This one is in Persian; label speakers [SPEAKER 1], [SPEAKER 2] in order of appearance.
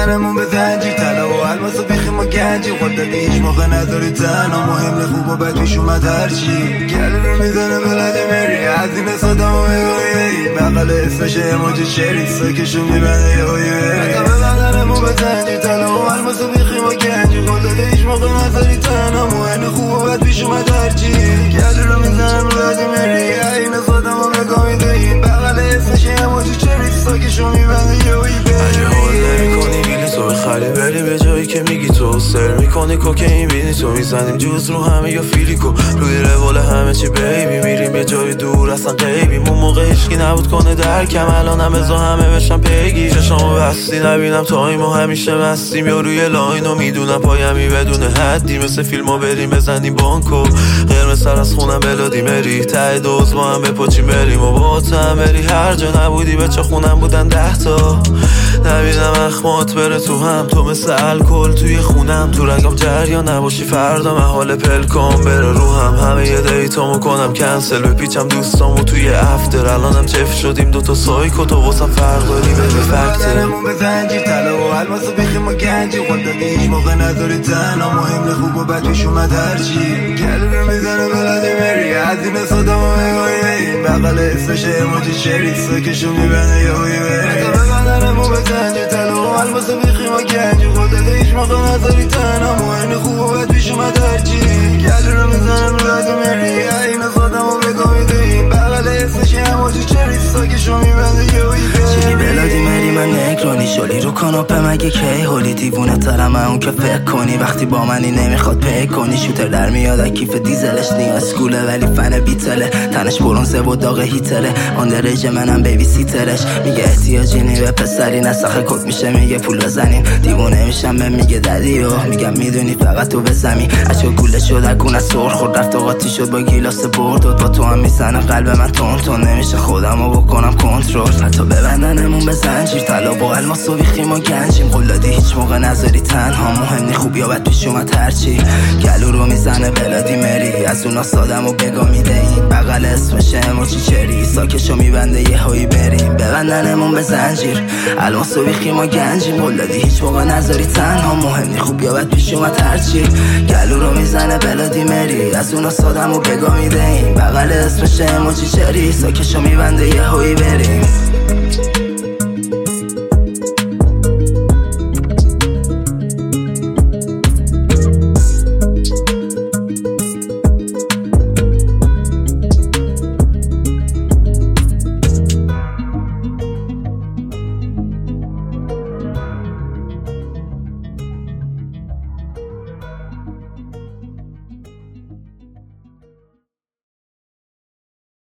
[SPEAKER 1] بدنمون به زنجیر طلا و الماس و بیخیم و گنجی خود دادی هیچ موقع نداری تنها مهم خوب و بد پیش اومد هرچی گل رو میزنه بلده مری از این صدام و بگویی بقل اسمش اموجی چری ساکشو میبنده یهویی بدنمون به زنجیر طلا و الماس و بیخیم و گنجی خود دادی هیچ موقع نداری تنها مهم خوب و بد پیش اومد هرچی گل رو میزنه بلده مری این صدام و بگویی بقل اسمش اموجی چری ساکشو میبنده یهویی
[SPEAKER 2] خالی بری به جایی که میگی تو سر میکنی کوکین بینی تو میزنیم جوز رو همه یا فیلیکو روی روال همه چی بیبی میریم یه جای دور اصلا غیبیم اون موقع هیچکی نبود کنه درکم الانم ازا همه بشن پیگی چشامو بستی نبینم تایمو همیشه مستیم یا روی لاینو میدونم پایمی بدون حدی مثل فیلمو بریم بزنیم بانکو قرمز سر از خونم بلادی مری ته دوز با هم بپاچیم بریم و با هم بری هر جا نبودی بچه خونم بودن 10 تا نبینم اخمات بره تو هم تو مثل الکل توی خونم تو رگم جریان نباشی فردا محال پلکام بره رو همه یه دیتامو کنم کنسل بپیچم دوستامو توی افتر الانم چف شدیم دوتا سایکو تو واسم فرق داری به فکتر
[SPEAKER 1] بدنمون به زنجیر طلا و الماس و بیخیم و گنجی خود دادی هیچ موقع نداری تنها مهم خوب و بد پیش اومد هرچی گل رو میزنه بلده مری از این صدام و بگویی بقل اسمش اموجی چری ساکشو میبنده یهویی بدنمون به زنجیر طلا و الماس و بیخیم و گنجی خود دادی هیچ موقع نداری تنها مهم خوب و بد پیش اومد هرچی گل رو میزنه بلده مری این صدام و بگویی بقل اسمش اموجی چری ساکشو میبنده یهویی
[SPEAKER 3] چی بلادی مری من نگرانی شلی رو کاناپه مگه کی هولی دیوونه ترم اون که فکر کنی وقتی با منی نمیخواد پی کنی شوتر در میاد کیف دیزلش نیاز کوله ولی فن بیتله تنش برونزه و داغ هیتره آن درجه منم بیبی سیترش میگه احتیاجی نی به پسری نسخه کک میشه میگه پول بزنین دیوونه میشم به میگه ددیو میگم میدونی فقط تو بزمی اشو گوله شد اگونه سر خورد رفت و قاطی شد با گیلاس برداد با تو هم میزنه قلب من تون نمیشه خودمو بکنم کنترل حتی ببندنمون به زنجیر طلا با الماس و بیخیم و گنجیم قلادی هیچ موقع نذاری تنها مهم نی خوب یا بد پیش اومد هرچی گلو رو میزنه بلادی مری از اونا سادم و بگا میده این بغل اسمش اموجی چری ساکشو میبنده یه هایی بریم ببندنمون به زنجیر الماس و بیخیم و گنجیم قلادی هیچ موقع نذاری تنها مهم نی خوب یا بد پیش اومد هرچی گلو رو میزنه بلادی مری از اونا سادم و بگا میده این بغل اسمش اموجی چری ساکشو میبنده یه هایی بریم